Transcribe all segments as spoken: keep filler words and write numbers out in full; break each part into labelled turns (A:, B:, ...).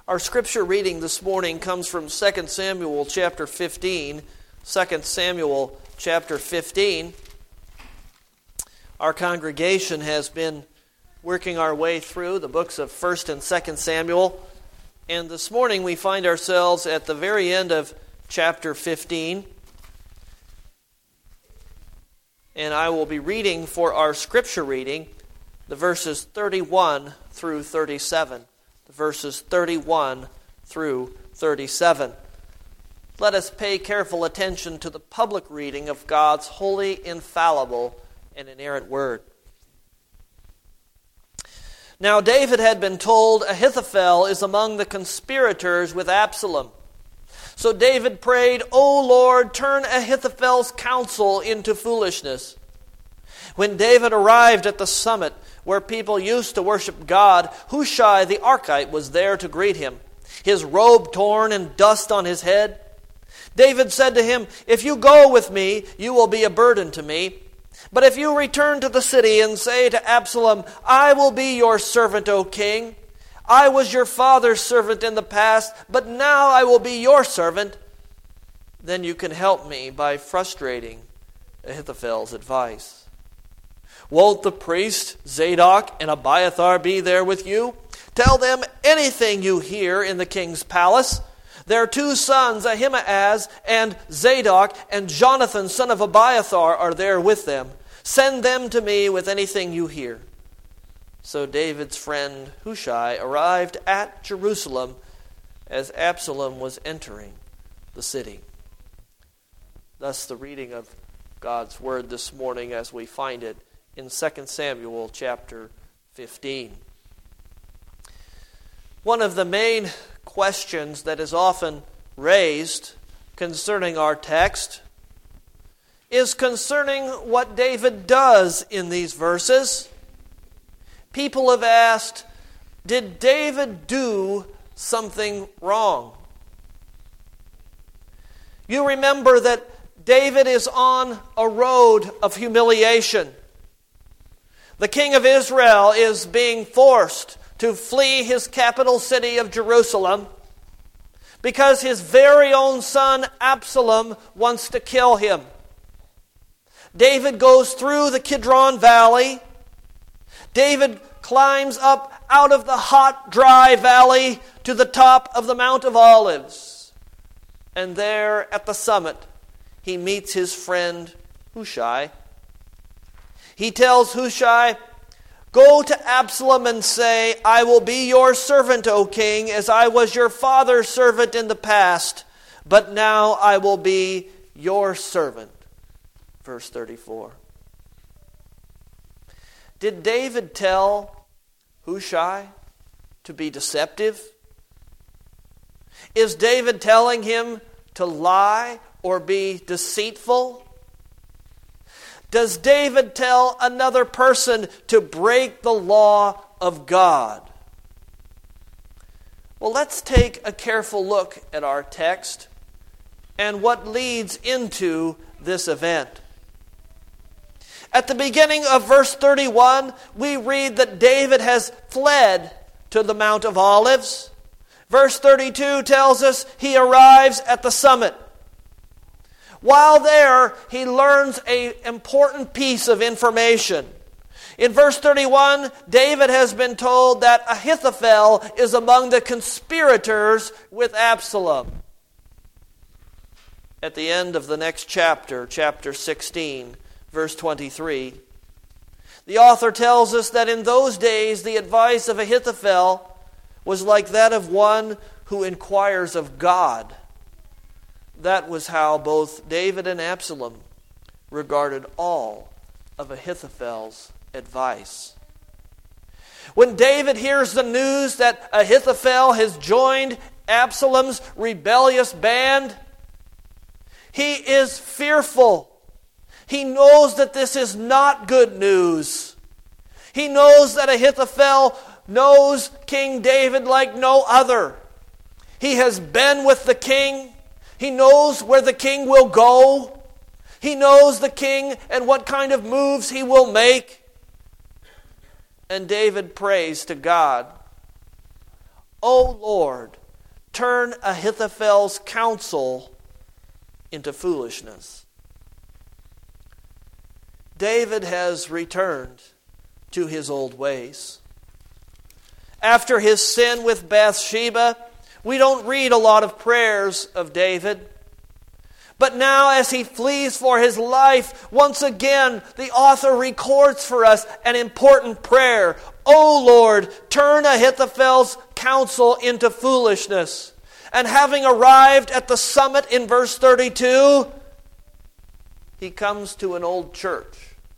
A: Our scripture reading this morning comes from Second Samuel chapter fifteen. Second Samuel chapter fifteen. Our congregation has been working our way through the books of First and Second Samuel. And this morning we find ourselves at the very end of chapter fifteen. And I will be reading for our scripture reading the verses thirty-one through thirty-seven. The verses thirty-one through thirty-seven. Let us pay careful attention to the public reading of God's holy, infallible, and inerrant word. Now David had been told Ahithophel is among the conspirators with Absalom. So David prayed, "O Lord, turn Ahithophel's counsel into foolishness." When David arrived at the summit where people used to worship God, Hushai the Archite was there to greet him, his robe torn and dust on his head. David said to him, "If you go with me, you will be a burden to me. But if you return to the city and say to Absalom, 'I will be your servant, O king. I was your father's servant in the past, but now I will be your servant,' then you can help me by frustrating Ahithophel's advice. Won't the priest Zadok and Abiathar be there with you? Tell them anything you hear in the king's palace. Their two sons, Ahimaaz and Zadok, and Jonathan, son of Abiathar, are there with them. Send them to me with anything you hear." So David's friend Hushai arrived at Jerusalem as Absalom was entering the city. Thus the reading of God's word this morning as we find it in Second Samuel chapter fifteen. One of the main questions that is often raised concerning our text is concerning what David does in these verses. People have asked, did David do something wrong? You remember that David is on a road of humiliation. The king of Israel is being forced to flee his capital city of Jerusalem because his very own son Absalom wants to kill him. David goes through the Kidron Valley. David climbs up out of the hot, dry valley to the top of the Mount of Olives. And there at the summit, he meets his friend Hushai. He tells Hushai, "Go to Absalom and say, 'I will be your servant, O king, as I was your father's servant in the past, but now I will be your servant.'" Verse thirty-four. Did David tell Hushai to be deceptive? Is David telling him to lie or be deceitful? Does David tell another person to break the law of God? Well, let's take a careful look at our text and what leads into this event. At the beginning of verse thirty-one, we read that David has fled to the Mount of Olives. Verse thirty-two tells us he arrives at the summit. While there, he learns an important piece of information. In verse thirty-one, David has been told that Ahithophel is among the conspirators with Absalom. At the end of the next chapter, chapter sixteen, verse twenty-three, the author tells us that in those days the advice of Ahithophel was like that of one who inquires of God. That was how both David and Absalom regarded all of Ahithophel's advice. When David hears the news that Ahithophel has joined Absalom's rebellious band, he is fearful. He knows that this is not good news. He knows that Ahithophel knows King David like no other. He has been with the king. He knows where the king will go. He knows the king and what kind of moves he will make. And David prays to God, O Lord, turn Ahithophel's counsel into foolishness. David has returned to his old ways. After his sin with Bathsheba, we don't read a lot of prayers of David. But now as he flees for his life, once again the author records for us an important prayer. O Lord, turn Ahithophel's counsel into foolishness. And having arrived at the summit in verse thirty-two, he comes to an old church.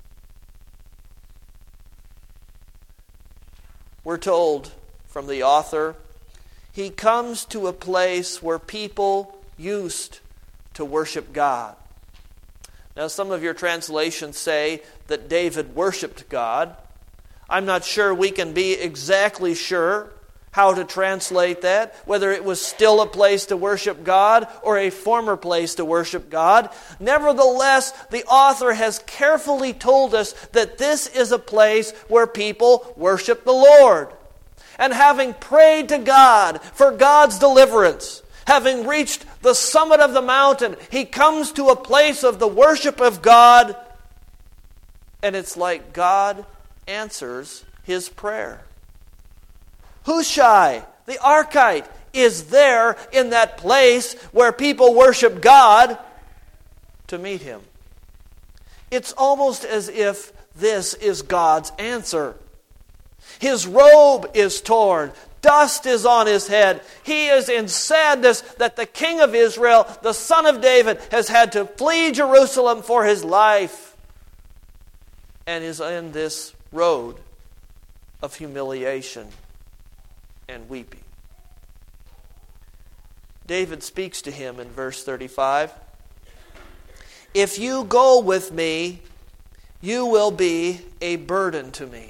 A: We're told from the author, he comes to a place where people used to worship God. Now, some of your translations say that David worshiped God. I'm not sure we can be exactly sure how to translate that, whether it was still a place to worship God or a former place to worship God. Nevertheless, the author has carefully told us that this is a place where people worship the Lord. And having prayed to God for God's deliverance, having reached the summit of the mountain, he comes to a place of the worship of God, and it's like God answers his prayer. Hushai, the Archite, is there in that place where people worship God to meet him. It's almost as if this is God's answer. His robe is torn. Dust is on his head. He is in sadness that the King of Israel, the Son of David, has had to flee Jerusalem for his life and is in this road of humiliation and weeping. David speaks to him in verse thirty-five. If you go with me, you will be a burden to me.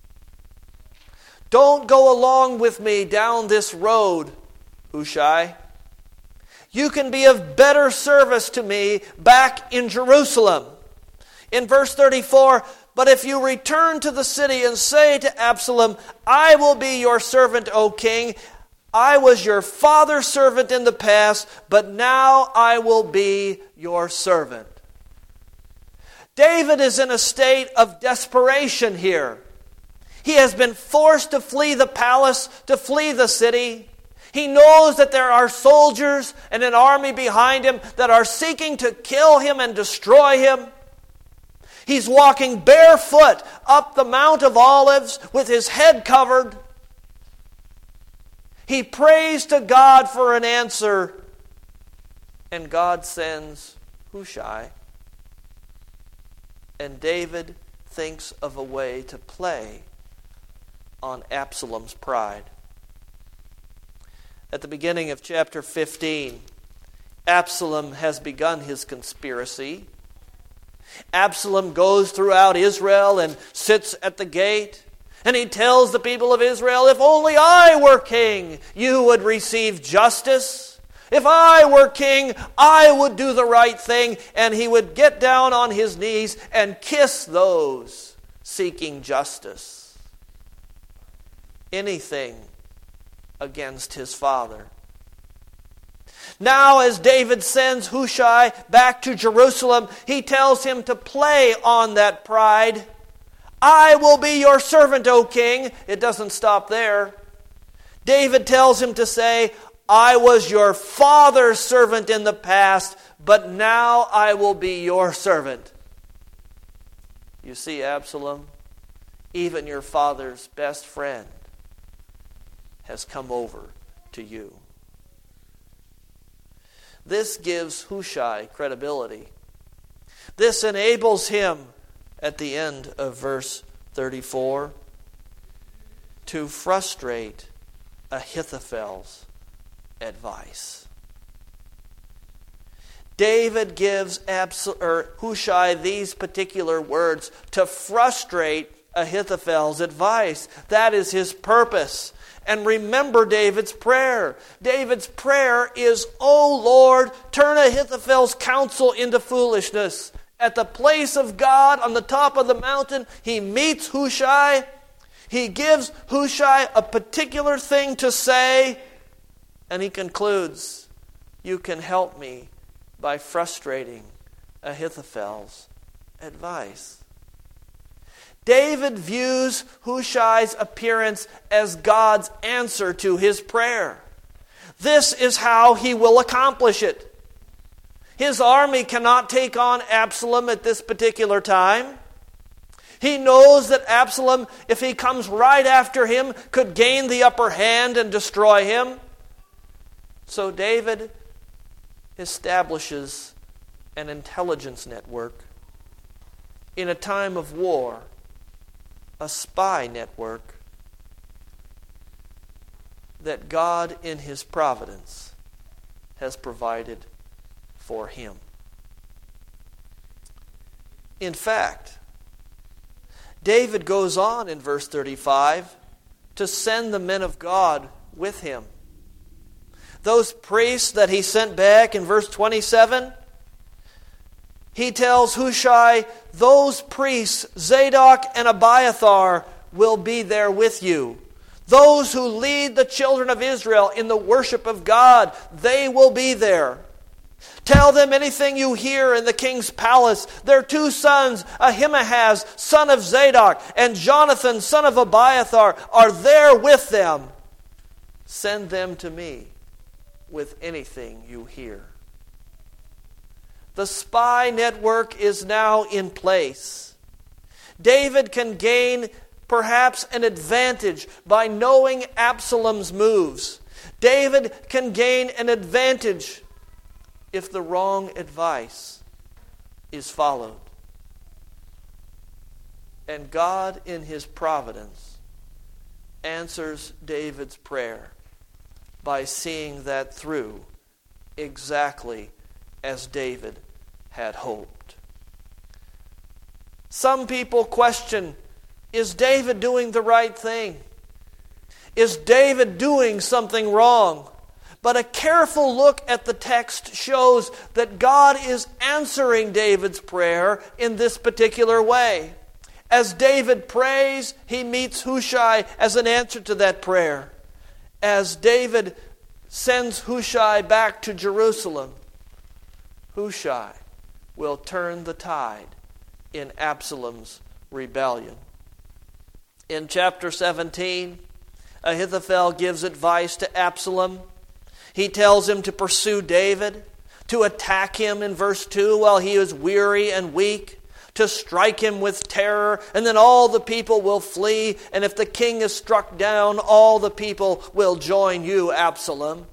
A: Don't go along with me down this road, Hushai. You can be of better service to me back in Jerusalem. In verse thirty-four, but if you return to the city and say to Absalom, I will be your servant, O king. I was your father's servant in the past, but now I will be your servant. David is in a state of desperation here. He has been forced to flee the palace, to flee the city. He knows that there are soldiers and an army behind him that are seeking to kill him and destroy him. He's walking barefoot up the Mount of Olives with his head covered. He prays to God for an answer, and God sends Hushai. And David thinks of a way to play on Absalom's pride. At the beginning of chapter fifteen, Absalom has begun his conspiracy. Absalom goes throughout Israel and sits at the gate, and he tells the people of Israel, if only I were king, you would receive justice. If I were king, I would do the right thing. And he would get down on his knees and kiss those seeking justice. Anything against his father. Now, as David sends Hushai back to Jerusalem, he tells him to play on that pride. I will be your servant, O king. It doesn't stop there. David tells him to say, I was your father's servant in the past, but now I will be your servant. You see, Absalom, even your father's best friend has come over to you. This gives Hushai credibility. This enables him, at the end of verse thirty-four, to frustrate Ahithophel's advice. David gives Abs- or Hushai these particular words to frustrate Ahithophel's advice. That is his purpose. And remember David's prayer. David's prayer is, O Lord, turn Ahithophel's counsel into foolishness. At the place of God on the top of the mountain, he meets Hushai. He gives Hushai a particular thing to say, and he concludes, you can help me by frustrating Ahithophel's advice. David views Hushai's appearance as God's answer to his prayer. This is how he will accomplish it. His army cannot take on Absalom at this particular time. He knows that Absalom, if he comes right after him, could gain the upper hand and destroy him. So David establishes an intelligence network. In a time of war, a spy network that God in His providence has provided for him. In fact, David goes on in verse thirty-five to send the men of God with him. Those priests that he sent back in verse twenty-seven, he tells Hushai, those priests, Zadok and Abiathar, will be there with you. Those who lead the children of Israel in the worship of God, they will be there. Tell them anything you hear in the king's palace. Their two sons, Ahimaaz, son of Zadok, and Jonathan, son of Abiathar, are there with them. Send them to me with anything you hear. The spy network is now in place. David can gain perhaps an advantage by knowing Absalom's moves. David can gain an advantage if the wrong advice is followed. And God, in His providence, answers David's prayer by seeing that through exactly as David had hoped. Some people question, is David doing the right thing? Is David doing something wrong? But a careful look at the text shows that God is answering David's prayer in this particular way. As David prays, he meets Hushai as an answer to that prayer. As David sends Hushai back to Jerusalem, Hushai will turn the tide in Absalom's rebellion. In chapter seventeen, Ahithophel gives advice to Absalom. He tells him to pursue David, to attack him in verse two while he is weary and weak, to strike him with terror, and then all the people will flee, and if the king is struck down, all the people will join you, Absalom.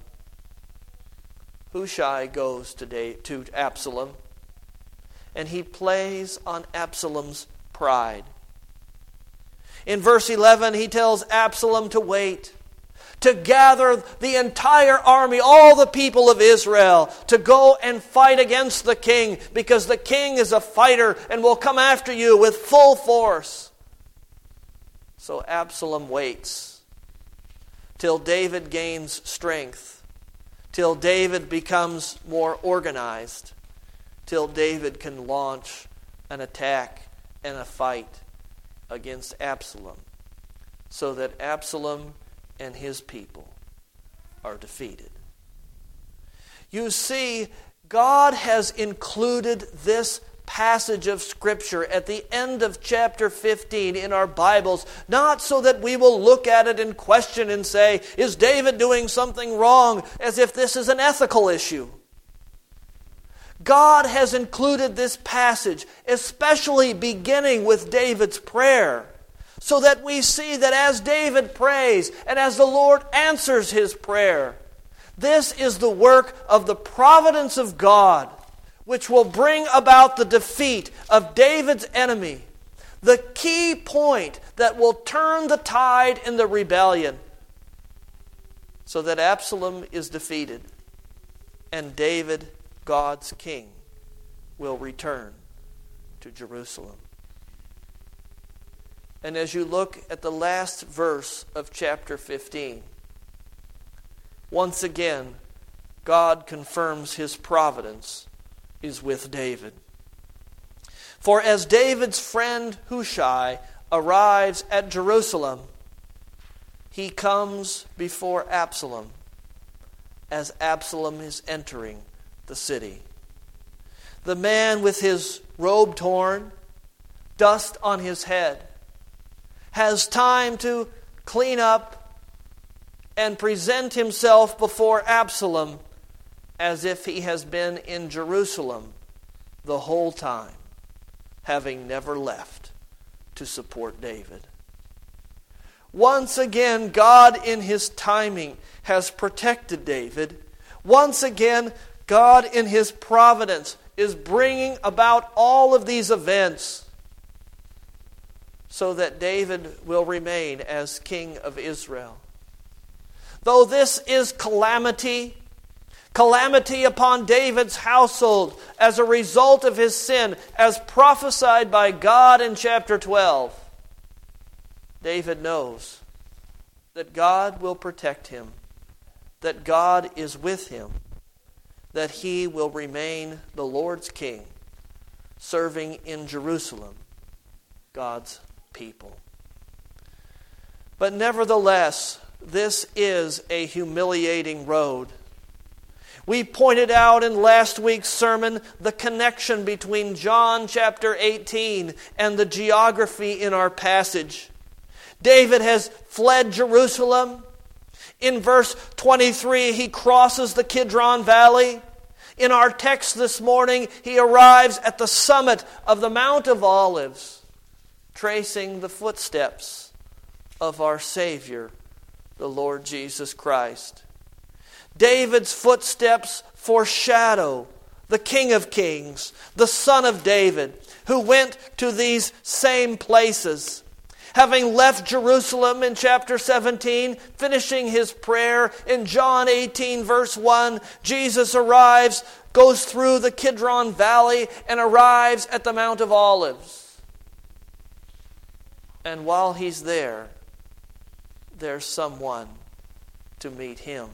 A: Hushai goes to, to Absalom, and he plays on Absalom's pride. In verse eleven, he tells Absalom to wait, to gather the entire army, all the people of Israel, to go and fight against the king, because the king is a fighter and will come after you with full force. So Absalom waits till David gains strength, till David becomes more organized, till David can launch an attack and a fight against Absalom, so that Absalom and his people are defeated. You see, God has included this passage of Scripture at the end of chapter fifteen in our Bibles, not so that we will look at it and question and say, is David doing something wrong, as if this is an ethical issue. God has included this passage, especially beginning with David's prayer, so that we see that as David prays and as the Lord answers his prayer, this is the work of the providence of God, which will bring about the defeat of David's enemy, the key point that will turn the tide in the rebellion, so that Absalom is defeated and David, God's king, will return to Jerusalem. And as you look at the last verse of chapter fifteen, once again, God confirms His providence is with David. For as David's friend Hushai arrives at Jerusalem, he comes before Absalom as Absalom is entering the city. The man with his robe torn, dust on his head, has time to clean up and present himself before Absalom as if he has been in Jerusalem the whole time, having never left to support David. Once again, God in His timing has protected David. Once again, God in His providence is bringing about all of these events so that David will remain as king of Israel. Though this is calamity, calamity upon David's household as a result of his sin, as prophesied by God in chapter twelve, David knows that God will protect him, that God is with him, that he will remain the Lord's king, serving in Jerusalem, God's people. But nevertheless, this is a humiliating road. We pointed out in last week's sermon the connection between John chapter eighteen and the geography in our passage. David has fled Jerusalem. In verse twenty-three, he crosses the Kidron Valley. In our text this morning, he arrives at the summit of the Mount of Olives, tracing the footsteps of our Savior, the Lord Jesus Christ. David's footsteps foreshadow the King of Kings, the Son of David, who went to these same places. Having left Jerusalem in chapter seventeen, finishing his prayer in John eighteen verse one, Jesus arrives, goes through the Kidron Valley, and arrives at the Mount of Olives. And while he's there, there's someone to meet him.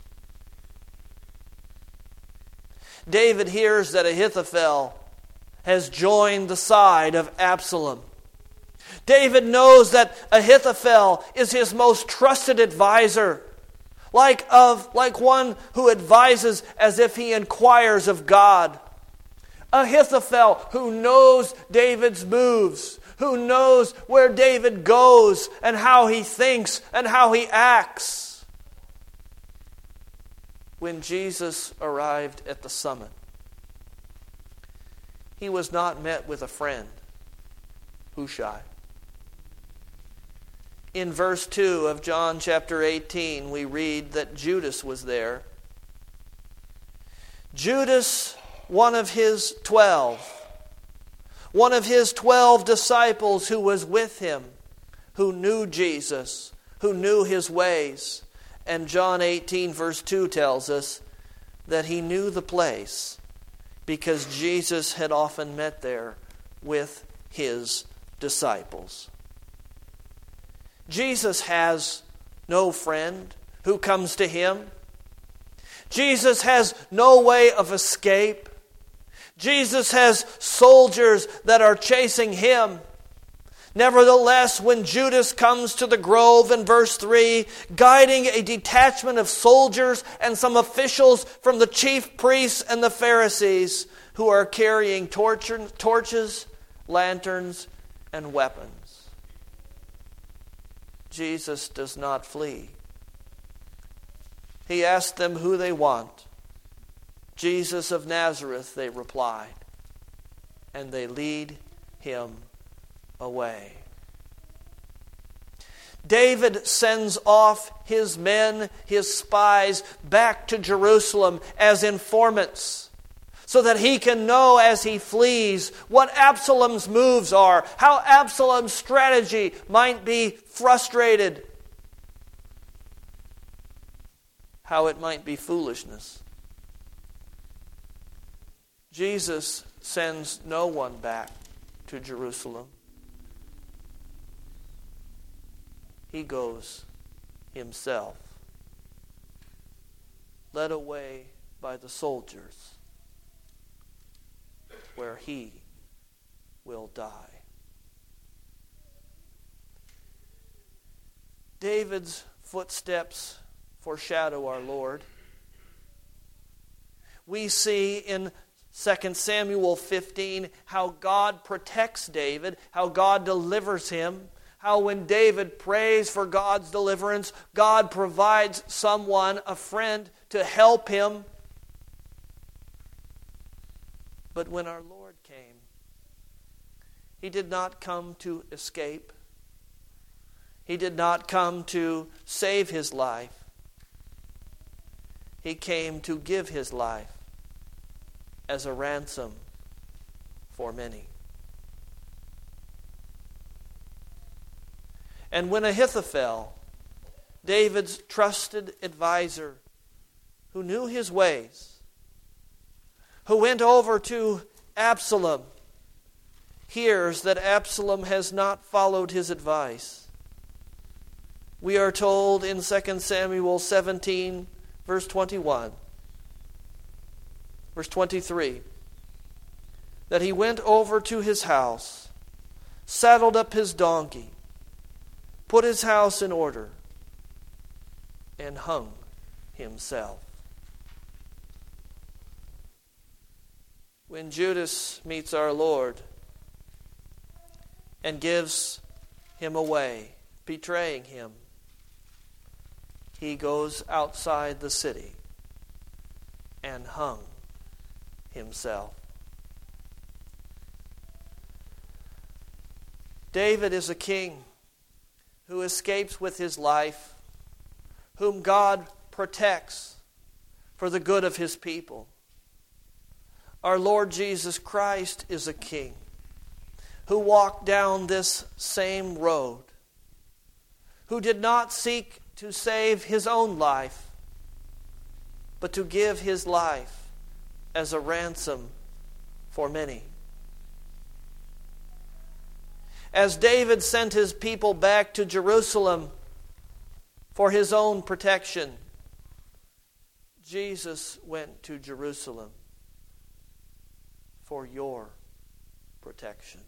A: David hears that Ahithophel has joined the side of Absalom. David knows that Ahithophel is his most trusted advisor, like of like one who advises as if he inquires of God. Ahithophel, who knows David's moves, who knows where David goes and how he thinks and how he acts. When Jesus arrived at the summit, he was not met with a friend, Hushai. In verse two of John chapter eighteen, we read that Judas was there. Judas, one of his twelve, one of his twelve disciples who was with him, who knew Jesus, who knew his ways. And John eighteen verse two tells us that he knew the place because Jesus had often met there with his disciples. Jesus has no friend who comes to him. Jesus has no way of escape. Jesus has soldiers that are chasing him. Nevertheless, when Judas comes to the grove in verse three, guiding a detachment of soldiers and some officials from the chief priests and the Pharisees who are carrying torches, lanterns, and weapons, Jesus does not flee. He asked them who they want. Jesus of Nazareth, they replied, and they lead him away. David sends off his men, his spies, back to Jerusalem as informants, so that he can know as he flees what Absalom's moves are, how Absalom's strategy might be frustrated, how it might be foolishness. Jesus sends no one back to Jerusalem. He goes himself, led away by the soldiers, where he will die. David's footsteps foreshadow our Lord. We see in Second Samuel fifteen how God protects David, how God delivers him, how when David prays for God's deliverance, God provides someone, a friend, to help him. But when our Lord came, He did not come to escape. He did not come to save his life. He came to give his life as a ransom for many. And when Ahithophel, David's trusted advisor, who knew his ways, who went over to Absalom, hears that Absalom has not followed his advice, we are told in Second Samuel seventeen, verse twenty-one, verse twenty-three, that he went over to his house, saddled up his donkey, put his house in order, and hung himself. When Judas meets our Lord and gives him away, betraying him, he goes outside the city and hung himself. David is a king who escapes with his life, whom God protects for the good of his people. Our Lord Jesus Christ is a king who walked down this same road, who did not seek to save his own life, but to give his life as a ransom for many. As David sent his people back to Jerusalem for his own protection, Jesus went to Jerusalem for your protection.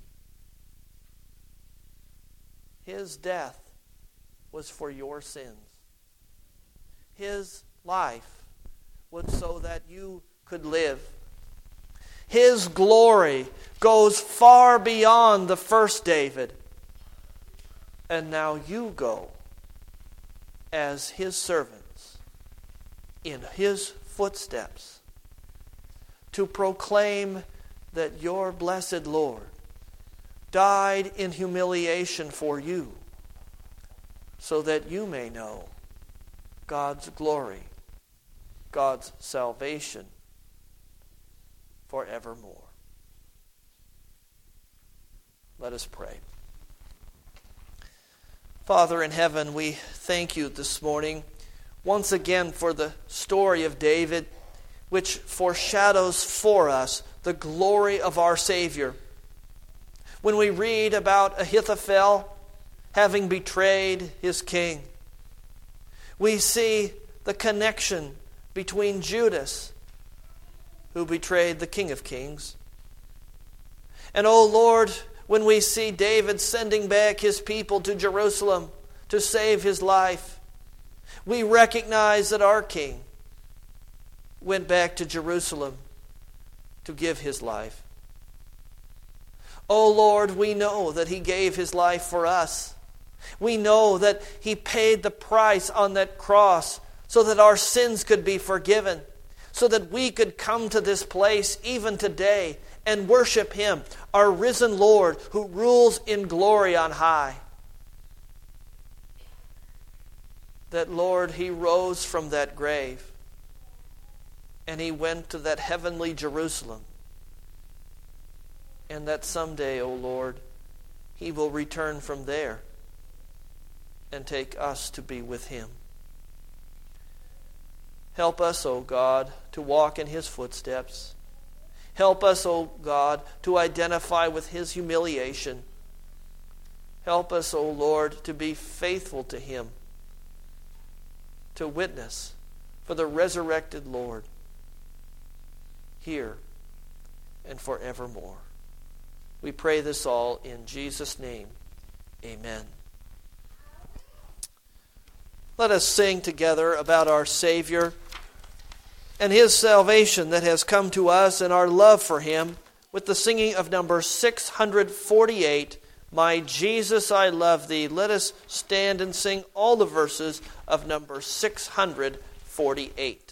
A: His death was for your sins. His life was so that you could live. His glory goes far beyond the first David. And now you go as his servants in his footsteps to proclaim that your blessed Lord died in humiliation for you, so that you may know God's glory, God's salvation forevermore. Let us pray. Father in heaven, we thank you this morning once again for the story of David, which foreshadows for us the glory of our Savior. When we read about Ahithophel having betrayed his king, we see the connection between Judas, who betrayed the King of Kings. And, O Lord, when we see David sending back his people to Jerusalem to save his life, we recognize that our King went back to Jerusalem to give his life. O Lord, we know that he gave his life for us. We know that he paid the price on that cross so that our sins could be forgiven, so that we could come to this place even today and worship him, our risen Lord who rules in glory on high. That, Lord, he rose from that grave and he went to that heavenly Jerusalem. And that someday, O Lord, he will return from there and take us to be with him. Help us, O God, to walk in his footsteps. Help us, O God, to identify with his humiliation. Help us, O Lord, to be faithful to him, to witness for the resurrected Lord here and forevermore. We pray this all in Jesus' name. Amen. Let us sing together about our Savior and His salvation that has come to us and our love for Him with the singing of number six hundred forty-eight, My Jesus, I Love Thee. Let us stand and sing all the verses of number six hundred forty-eight.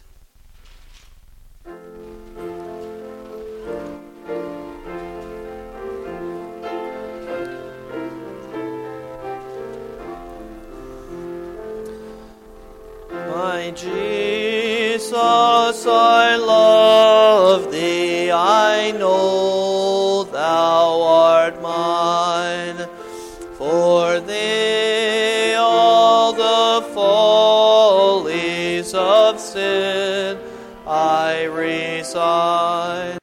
A: My Jesus, I love Thee, I know Thou art mine. For Thee all the follies of sin I resign.